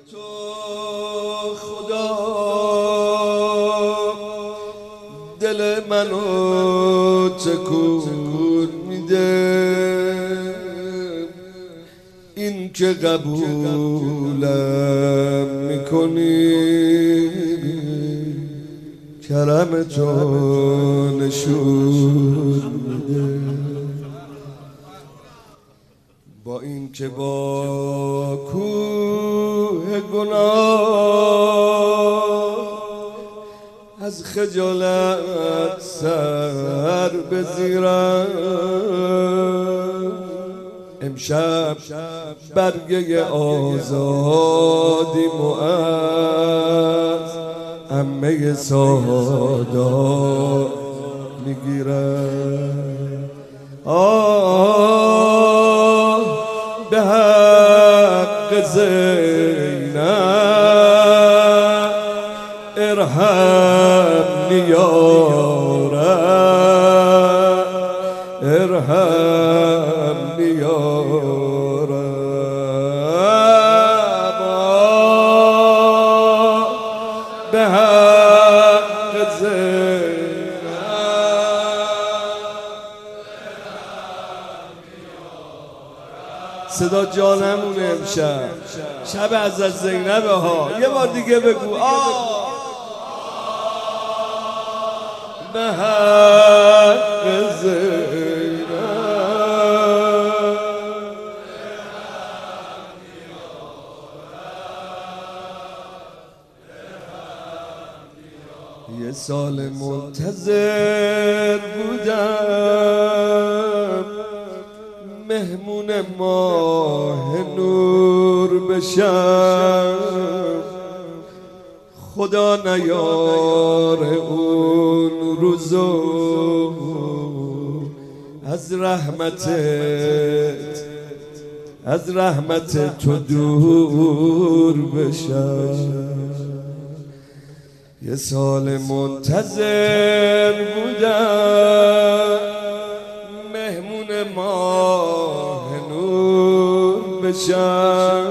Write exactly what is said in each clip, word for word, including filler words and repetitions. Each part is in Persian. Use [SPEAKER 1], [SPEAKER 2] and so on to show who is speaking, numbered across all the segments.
[SPEAKER 1] تو خدا دل منو تکون میده، این که قبولم میکنی کرم تو نشون میده. با این که با کوه گناه از خجالت سر بزیرم، امشب برگه آزادیم و از عمه سادات میگیرم. آه به حق زینب ارحمنی یا رب، ارحمنی یا رب. به حق زینب صدا جانمونه امشب، شب از از زینب ها. یه بار دیگه بگو آه به حق زینب. یه سال منتظر بودم مهمون ماه نور بشم، خدا نیاره اون روزو از رحمتت از رحمت تو دور بشم. یه سال منتظر بودم مهمون ماه نور بشم،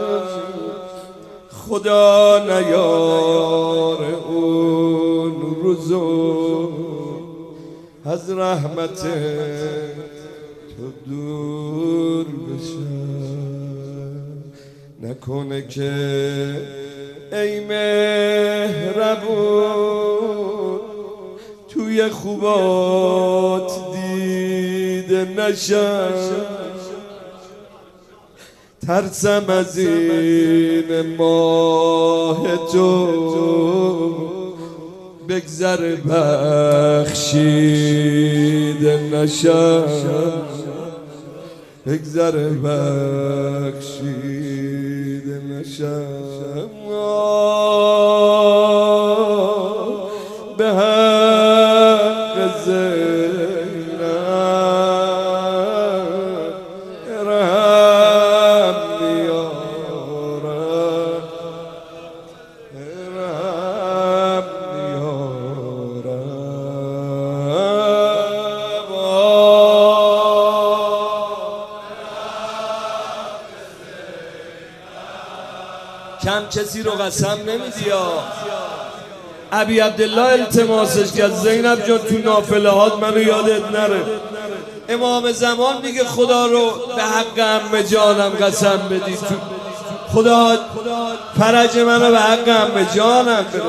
[SPEAKER 1] خدا نیاره اون روزو از رحمت تو دور بشم. نکنه که ای مهربون توی خوبات دیده نشم، ترسم از این ماه تو بگذر بخشیده نشم، بگذر بخشیده نشم. به حق زینب ارحمنی یا رب، ارحمنی یا رب. کم کسی رو قسم نمیدی یا ابی عبدالله التماسش کرد زینب جان تو نافله هات منو یادت نره. امام زمان میگه خدا رو به حق عمه جانم قسم بدی، تو خدا فرج منو به حق عمه جانم برس.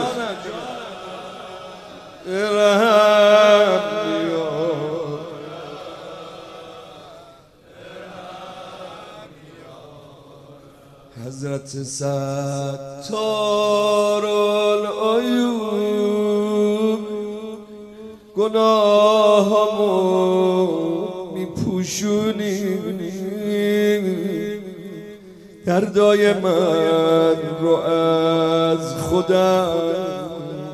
[SPEAKER 1] حضرت ستار العیوب گناهامو میپوشونی، دردای من رو از خودم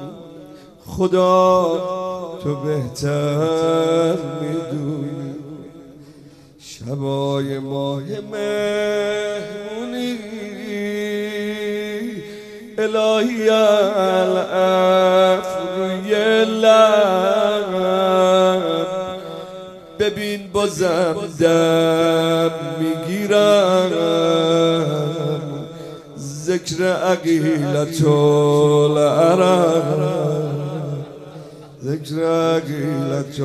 [SPEAKER 1] خدا تو بهتر میدونی. شبای ماه مهمونی الهی العفو روی لب، ببین بازم دم میگیرم ذکر عقیلت العرب ذکر عقیلت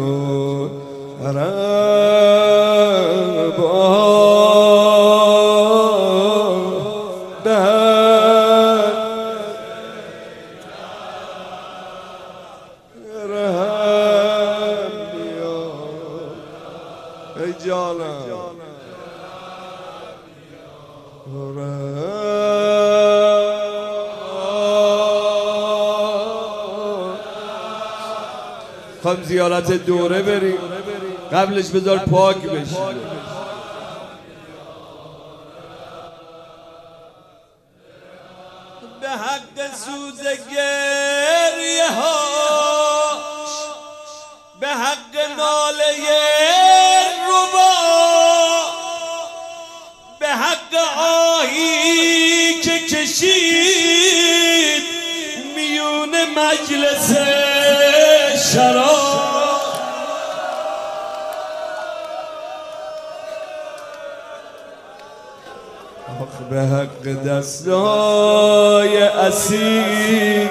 [SPEAKER 1] العرب ای جانم خواهم زیارت دوره بریم قبلش بذار پاک بشی به حق سوز گریه ها به حق ناله ربا به حق آهی که کشید میون مجلس شراب به حق دستای اسیر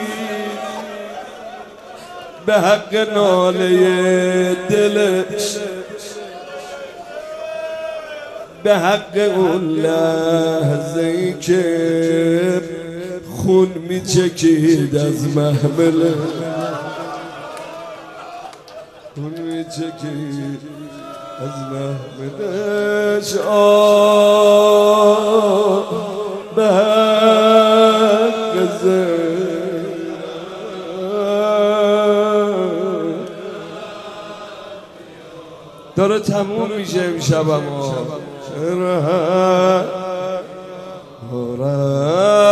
[SPEAKER 1] به حق ناله دلش به حق اون لحظه‌ای که خون میچکید از محمله خون میچکید از محملش آه به حق زینب داره تموم میشه امشب اما